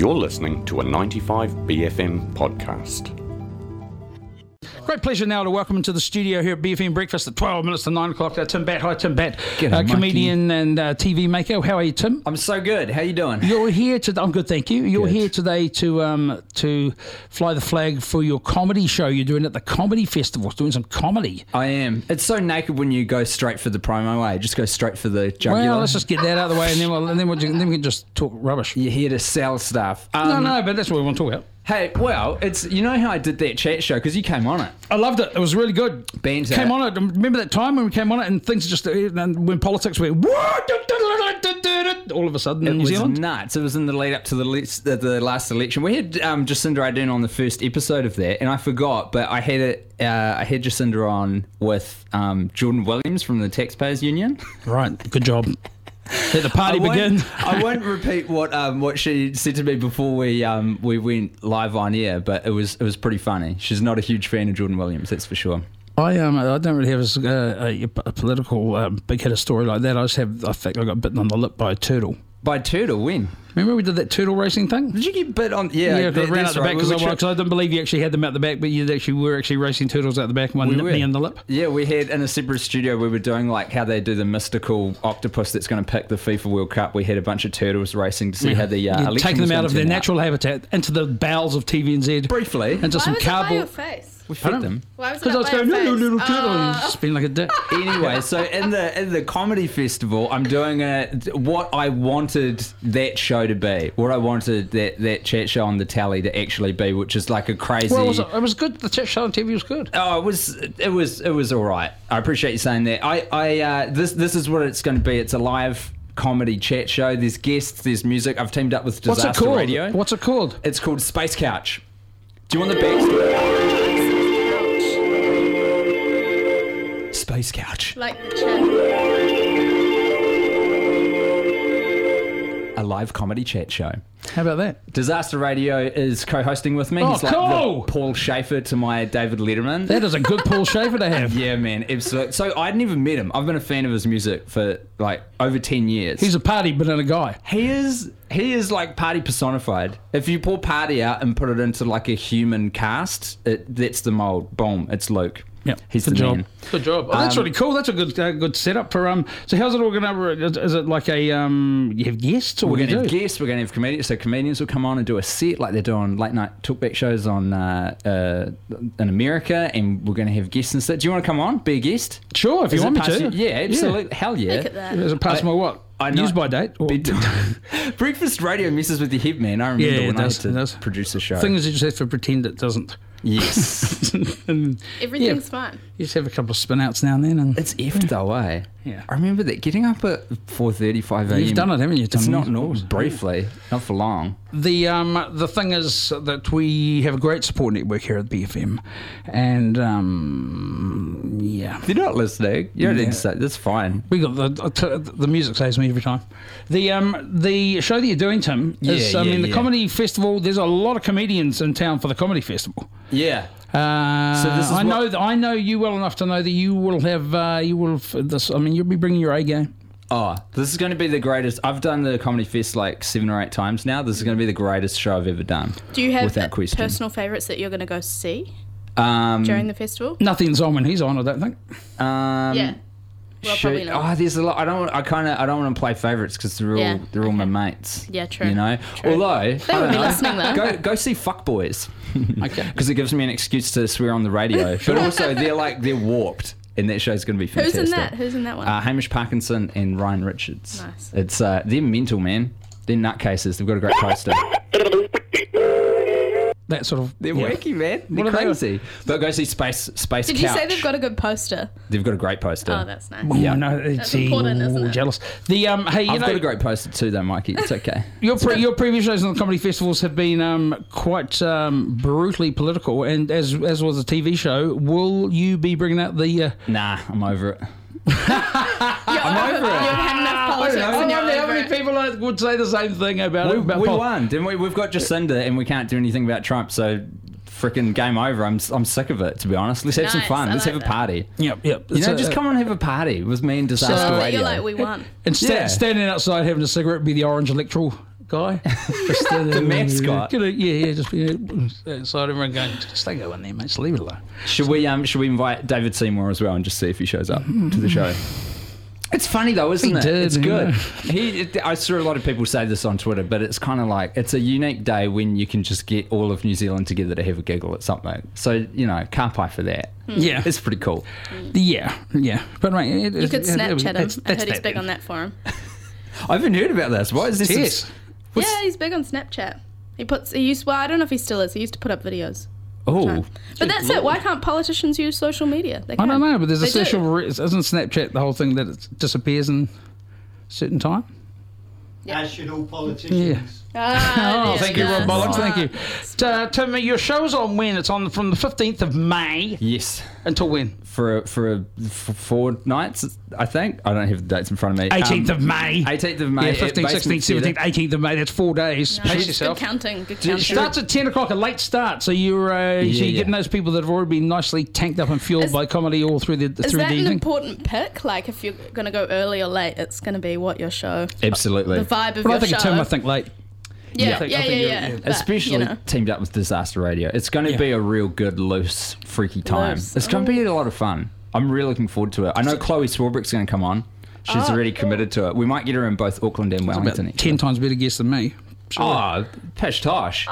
You're listening to a 95BFM podcast. Great pleasure now to welcome into the studio here at BFM Breakfast at 12 minutes to 9 o'clock. Tim Batt. Hi, Tim Batt. G'day, comedian and TV maker. How are you, Tim? I'm so good. How you doing? You're here today. I'm good, thank you. You're Good. here today to fly the flag for your comedy show you're doing at the Comedy Festival, doing some comedy. I am. It's so naked when you go straight for the promo way. Just go straight for the jugular. Well, let's just get that out of the way, and then we can just talk rubbish. You're here to sell stuff. No, but that's what we want to talk about. Hey, well, it's how I did that chat show because you came on it. I loved it. It was really good. Banter. Came on it. Remember that time when we came on it and things just when politics went all of a sudden in New Zealand? It was nuts. It was in the lead up to the last election. We had Jacinda Ardern on the first episode of that, and I forgot, but I had Jacinda on with Jordan Williams from the Taxpayers Union. Right. Good job. Let the party begin. I won't repeat what she said to me before we went live on air, but it was pretty funny. She's not a huge fan of Jordan Williams, that's for sure. I don't really have a political big hitter story like that. I think I got bitten on the lip by a turtle. By turtle, when? Remember we did that turtle racing thing? Did you get bit on? Yeah, I ran out the back because I didn't believe you actually had them out the back, but you were actually racing turtles out the back and one nipped me in the lip. Yeah, we had in a separate studio, we were doing like how they do the mystical octopus that's going to pick the FIFA World Cup. We had a bunch of turtles racing to see how the election taking was them out gonna of their turn natural habitat into the bowels of TVNZ. Briefly. Into some cardboard. We fed them. Why was it Because I was going, no, little turtle, and just being like a dick. Anyway, so in the comedy festival, I'm doing what I wanted that show to be, what I wanted that chat show on the telly to actually be, which is like a crazy. Well, it was good. The chat show on TV was good. Oh, it was all right. I appreciate you saying that. This is what it's going to be. It's a live comedy chat show. There's guests, there's music. I've teamed up with Disaster Radio. What's it called? It's called Space Couch. Do you want the backstory? Space Couch. Like the chat. A live comedy chat show. How about that? Disaster Radio is co-hosting with me. Oh, He's like cool. the Paul Schaefer to my David Letterman. That is a good Paul Schaefer to have. Yeah, man, absolutely. So I'd never met him. I've been a fan of his music for like over 10 years. He's a party banana guy. He is like party personified. If you pour party out and put it into like a human cast, that's the mold. Boom, it's Luke. Yeah, he's good the job. man. Good job. Oh, that's really cool. That's a good setup for So how's it all going to? Is it like a you have guests or We're what going do to you have do? guests. We're going to have comedians. So comedians will come on and do a set like they're doing late night talkback shows on in America, and we're going to have guests and stuff. Do you want to come on? Be a guest? Sure, if you want me to. Yeah, absolutely. Yeah. Hell yeah. Look at that. Is it past my what? I know. Use by date? Or? Breakfast radio messes with your head, man. I remember Yeah, when it does, I it had does. to produce a show. Thing is, you just have to pretend it doesn't. Yes. And, Everything's fine. You just have a couple of spin outs now and then. And It's effed though, eh? Yeah. I remember that getting up at 4:30, 5 a.m. You've done it, haven't you, Tim? It's not Of normal. course. Briefly, not for long. The thing is that we have a great support network here at BFM, and yeah. If you're not listening, you don't need Yeah. to say that's fine. We got the music saves me every time. The show that you're doing, Tim, is Yeah, the yeah. comedy festival. There's a lot of comedians in town for the comedy festival. Yeah. So this is I know you well enough to know that you will have you'll be bringing your A game. Oh, this is going to be the greatest. I've done the Comedy Fest like 7 or 8 times now. This is going to be the greatest show I've ever done. Do you have without question. personal favourites that you're going to go see during the festival? Nothing's on when he's on, I don't think. Yeah. Well, probably not. Oh, there's a lot. I don't want to play favourites because they're all my mates. Yeah, true. You know, True. although They would be listening though. go see Fuckboys. Okay. Because it gives me an excuse to swear on the radio. But also they're warped, and that show's going to be fantastic. Who's in that one? Hamish Parkinson and Ryan Richards. Nice. It's they're mental, man. They're nutcases. They've got a great poster. That sort of They're yeah. wacky, man. They're What are they? crazy. But go see Space Did Couch. you say they've got a good poster? They've got a great poster. Oh, that's nice. Oh, Yeah. no, That's important, isn't it? jealous. Hey, you I've know, got a great poster too, though, Mikey. It's okay. your previous shows on the comedy festivals have been quite brutally political, and as was a TV show, will you be bringing out the? Nah, I'm over it. I'm over it. You've had enough politics I and you're wonder how over many it. people would say the same thing about We Paul. won, didn't we? We've got Jacinda, and we can't do anything about Trump. So, freaking game over. I'm sick of it, to be honest. Let's have some Nice, fun. I Let's like have a that. party. Yep. You know, just come on and have a party with me and Disaster So Radio. you're like, we won. And Yeah. standing outside having a cigarette be the orange electoral guy. Just the mascot. Just be outside everyone going, just don't go in there, mate. Just leave it alone. Should we invite David Seymour as well and just see if he shows up to the show? It's funny though, isn't it? It's good. I saw a lot of people say this on Twitter, but it's kind of like it's a unique day when you can just get all of New Zealand together to have a giggle at something. So kapai for that. Yeah, it's pretty cool. Yeah. But mate, you could Snapchat him. I heard he's big on that forum. I haven't heard about this. What is this? Yes. Yeah, he's big on Snapchat. I don't know if he still is. He used to put up videos. Oh, but that's it. Why can't politicians use social media? I don't know, but there's a social. Isn't Snapchat the whole thing that it disappears in a certain time? As should all politicians. Yeah. Thank you, Rob Bollocks. Thank you. Tim, your show's on when? It's on from the 15th of May. Yes. Until when? For 4 nights, I think. I don't have the dates in front of me. 18th of May. 18th of May. Yeah, 15th, 16th, 17th, 18th of May. That's 4 days. Pace yourself. Good counting. It starts at 10 o'clock, a late start. So you're getting those people that have already been nicely tanked up and fueled by comedy all through the evening. Is that an important pick? Like if you're going to go early or late, it's going to be what your show. Absolutely. The vibe of but your I think show. Tim, I think late. Yeah. But, especially teamed up with Disaster Radio. It's going to be a real good, loose, freaky time. It's going to be a lot of fun. I'm really looking forward to it. I know Chloe Swarbrick's going to come on. She's already committed to it. We might get her in both Auckland and Wellington. About 10 times better guess than me. Sure. Oh, Pish Tosh.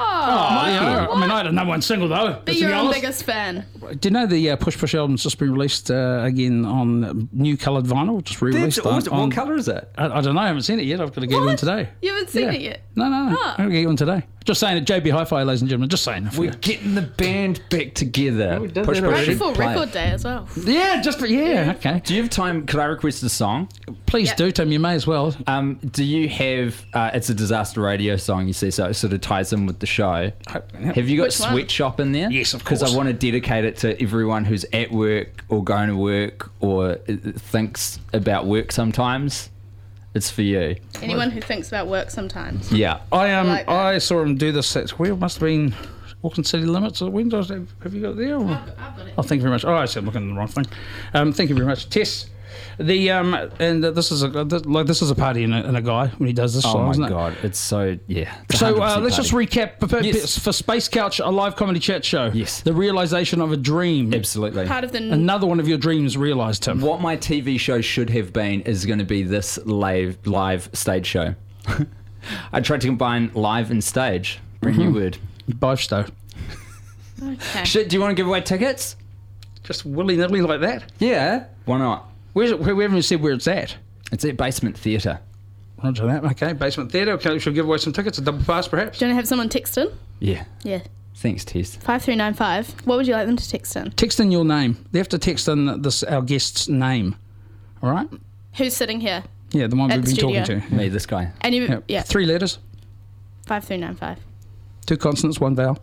I mean, I had a number one single though. Be your own biggest fan. Do you know the Push Push album's just been released again on new coloured vinyl? Just re-released. What colour is it? I don't know. I haven't seen it yet. I've got to get one today. You haven't seen it yet? No. I'm going to get one today. Just saying at JB Hi-Fi, ladies and gentlemen. Just saying. We're getting the band back together. Right before record day as well. Yeah, okay. Do you have time? Could I request a song? Please do, Tim. You may as well. Do you have? It's a Disaster Radio song. You see, so it sort of ties in with the show. Have you got Sweatshop in there? Yes, of course. Because I want to dedicate it to everyone who's at work or going to work or thinks about work sometimes. It's for you. Anyone who thinks about work sometimes. Yeah. I saw him do this at where it must have been Auckland City Limits. When have you got it there? Or? I've got it. Oh, thank you very much. Oh, I said I'm looking at the wrong thing. Thank you very much, Tess. This is a party in a guy when he does this song, isn't it? Oh my god, it's so So let's just recap for Space Couch, a live comedy chat show. Yes, the realization of a dream. Absolutely, another one of your dreams realized, Tim. What my TV show should have been is going to be this live stage show. I tried to combine live and stage. Brand new word. Both stow. Okay. Do you want to give away tickets? Just willy-nilly like that? Yeah. Why not? Where's it? We haven't said where it's at. It's at Basement Theatre. Roger that. Okay, Basement Theatre. Okay, we should give away some tickets, a double pass perhaps. Do you want to have someone text in? Yeah. Yeah. Thanks, Tess. 5395. What would you like them to text in? Text in your name. They have to text in our guest's name. All right? Who's sitting here? Yeah, the one we've been studio. talking to. Me, this guy. And you, 3 letters. 5395. 2 consonants, 1 vowel.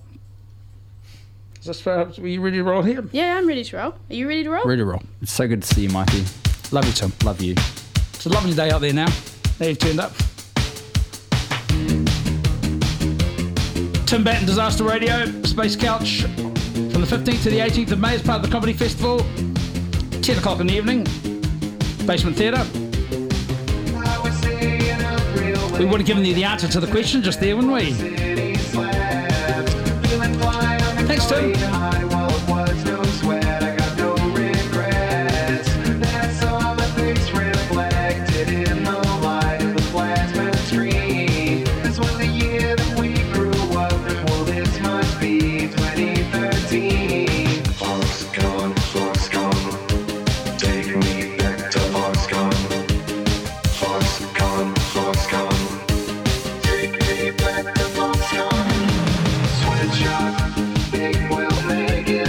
Is this are you ready to roll here? Yeah, I'm ready to roll. Are you ready to roll? Ready to roll. It's so good to see you, Mikey. Love you, Tim. Love you. It's a lovely day out there now. Now you've turned up. Tim Batten, Disaster Radio, Space Couch, from the 15th to the 18th of May as part of the Comedy Festival. 10 o'clock in the evening. Basement Theatre. We would have given you the answer to the question just there, wouldn't we? Thanks, Tim. Switch up, big will make it.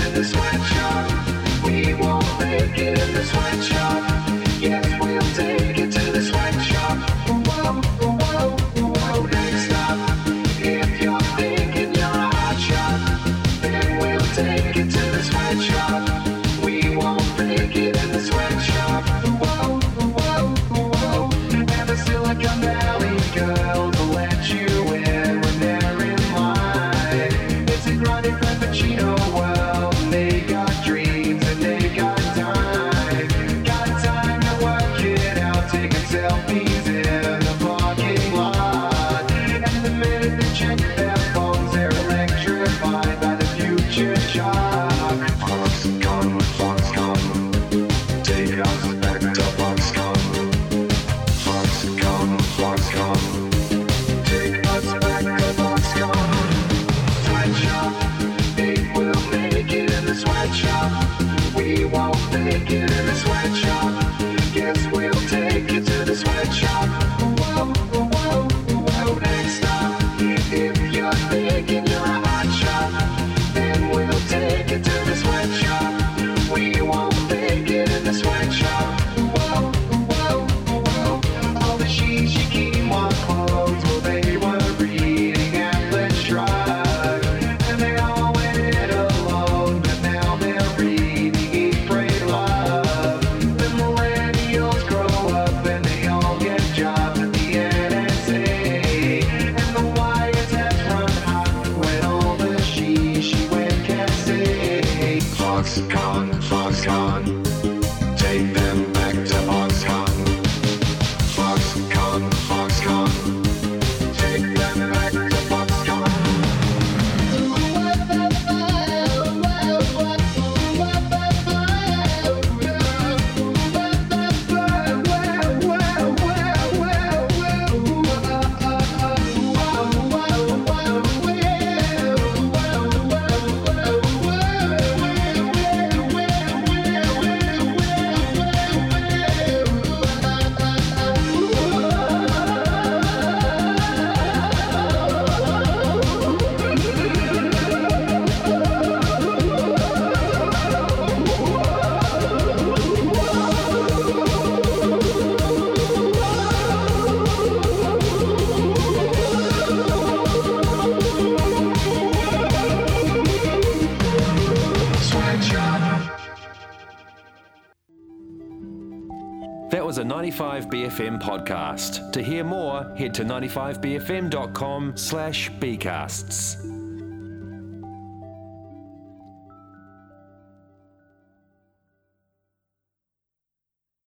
That was a 95BFM podcast. To hear more, head to 95bfm.com/bcasts.